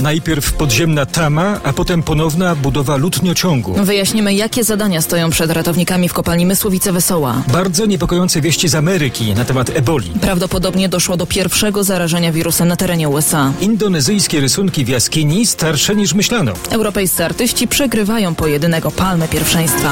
Najpierw podziemna tama, a potem ponowna budowa lutniociągu. Wyjaśnimy, jakie zadania stoją przed ratownikami w kopalni Mysłowice-Wesoła. Bardzo niepokojące wieści z Ameryki na temat eboli. Prawdopodobnie doszło do pierwszego zarażenia wirusem na terenie USA. Indonezyjskie rysunki w jaskini starsze niż myślano. Europejscy artyści przegrywają pojedynek o palmę pierwszeństwa.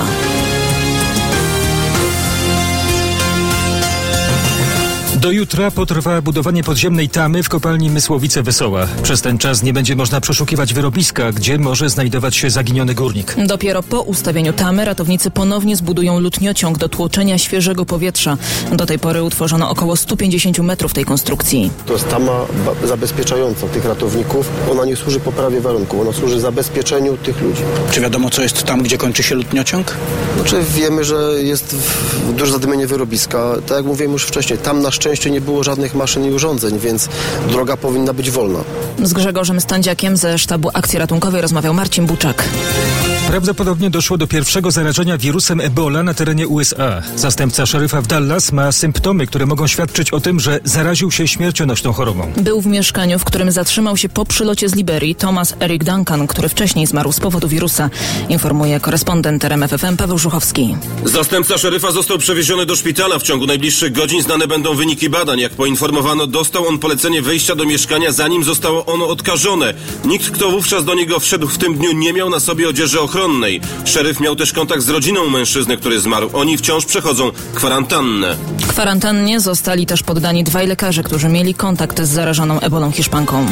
Do jutra potrwa budowanie podziemnej tamy w kopalni Mysłowice-Wesoła. Przez ten czas nie będzie można przeszukiwać wyrobiska, gdzie może znajdować się zaginiony górnik. Dopiero po ustawieniu tamy ratownicy ponownie zbudują lutniociąg do tłoczenia świeżego powietrza. Do tej pory utworzono około 150 metrów tej konstrukcji. To jest tama zabezpieczająca tych ratowników. Ona nie służy poprawie warunków, ona służy zabezpieczeniu tych ludzi. Czy wiadomo, co jest tam, gdzie kończy się lutniociąg? Znaczy wiemy, że jest duże zadymienie wyrobiska. Tak jak mówiłem już wcześniej, tam na szczęście nie było żadnych maszyn i urządzeń, więc droga powinna być wolna. Z Grzegorzem Standziakiem ze Sztabu Akcji Ratunkowej rozmawiał Marcin Buczak. Prawdopodobnie doszło do pierwszego zarażenia wirusem Ebola na terenie USA. Zastępca szeryfa w Dallas ma symptomy, które mogą świadczyć o tym, że zaraził się śmiercionośną chorobą. Był w mieszkaniu, w którym zatrzymał się po przylocie z Liberii Thomas Eric Duncan, który wcześniej zmarł z powodu wirusa. Informuje korespondent RMF FM Paweł Żuchowski. Zastępca szeryfa został przewieziony do szpitala. W ciągu najbliższych godzin znane będą wyniki badań. Jak poinformowano, dostał on polecenie wejścia do mieszkania, zanim zostało ono odkażone. Nikt, kto wówczas do niego wszedł w tym dniu, nie miał na sobie odzieży ochronnej. Szeryf miał też kontakt z rodziną mężczyzny, który zmarł. Oni wciąż przechodzą kwarantannę. Kwarantannie zostali też poddani dwaj lekarze, którzy mieli kontakt z zarażoną ebolą Hiszpanką.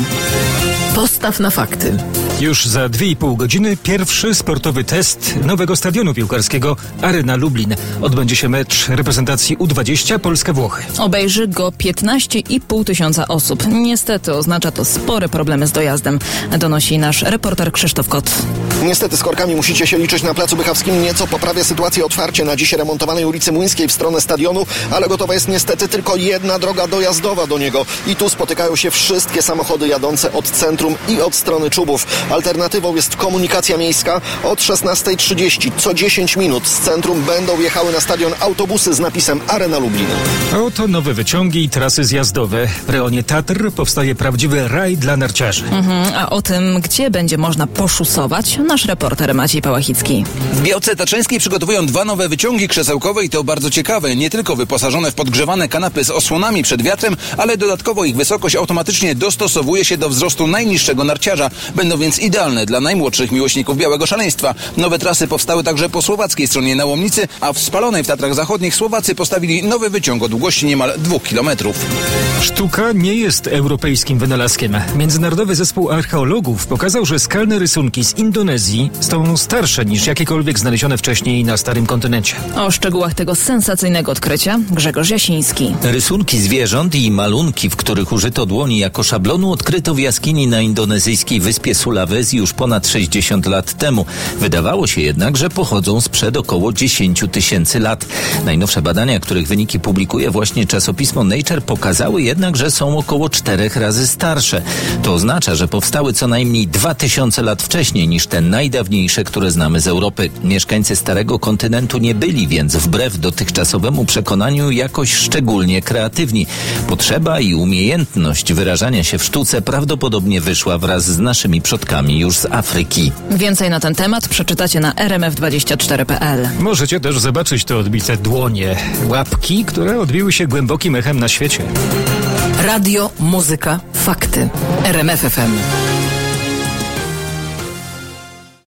Postaw na fakty. Już za 2,5 godziny pierwszy sportowy test nowego stadionu piłkarskiego Arena Lublin. Odbędzie się mecz reprezentacji U20 Polska-Włochy. Obejrzy go 15,5 tysiąca osób. Niestety oznacza to spore problemy z dojazdem, donosi nasz reporter Krzysztof Kot. Niestety z korkami musicie się liczyć na Placu Bychawskim. Nieco poprawia sytuację otwarcie na dziś remontowanej ulicy Młyńskiej w stronę stadionu, ale gotowa jest niestety tylko jedna droga dojazdowa do niego. I tu spotykają się wszystkie samochody jadące od centrum i od strony Czubów. Alternatywą jest komunikacja miejska. Od 16:30 co 10 minut z centrum będą jechały na stadion autobusy z napisem Arena Lublin. Oto nowe wyciągi i trasy zjazdowe. W rejonie Tatr powstaje prawdziwy raj dla narciarzy. A o tym, gdzie będzie można poszusować, nasz reporter Maciej Pałachicki. W Białce Tatrzańskiej przygotowują 2 nowe wyciągi krzesełkowe i to bardzo ciekawe. Nie tylko wyposażone w podgrzewane kanapy z osłonami przed wiatrem, ale dodatkowo ich wysokość automatycznie dostosowuje się do wzrostu najniższego narciarza. Będą więc idealne dla najmłodszych miłośników białego szaleństwa. Nowe trasy powstały także po słowackiej stronie na Łomnicy, a w Spalonej w Tatrach Zachodnich Słowacy postawili nowy wyciąg o długości niemal 2 kilometrów. Sztuka nie jest europejskim wynalazkiem. Międzynarodowy zespół archeologów pokazał, że skalne rysunki z Indonezji są starsze niż jakiekolwiek znalezione wcześniej na starym kontynencie. O szczegółach tego sensacyjnego odkrycia Grzegorz Jasiński. Rysunki zwierząt i malunki, w których użyto dłoni jako szablonu, odkryto w jaskini na indonezyjskiej wyspie Sulawesi już ponad 60 lat temu. Wydawało się jednak, że pochodzą sprzed około 10 tysięcy lat. Najnowsze badania, których wyniki publikuje właśnie czasopismo Nature, pokazały jednak, że są około 4 razy starsze. To oznacza, że powstały co najmniej 2000 lat wcześniej niż te najdawniejsze, które znamy z Europy. Mieszkańcy Starego Kontynentu nie byli więc wbrew dotychczasowemu przekonaniu jakoś szczególnie kreatywni. Potrzeba i umiejętność wyrażania się w sztuce prawdopodobnie wyszła wraz z naszymi przodkami już z Afryki. Więcej na ten temat przeczytacie na rmf24.pl. Możecie też zobaczyć te odbite dłonie, łapki, które odbiły się głębokim echem na świecie. Radio, muzyka, fakty. RMF FM.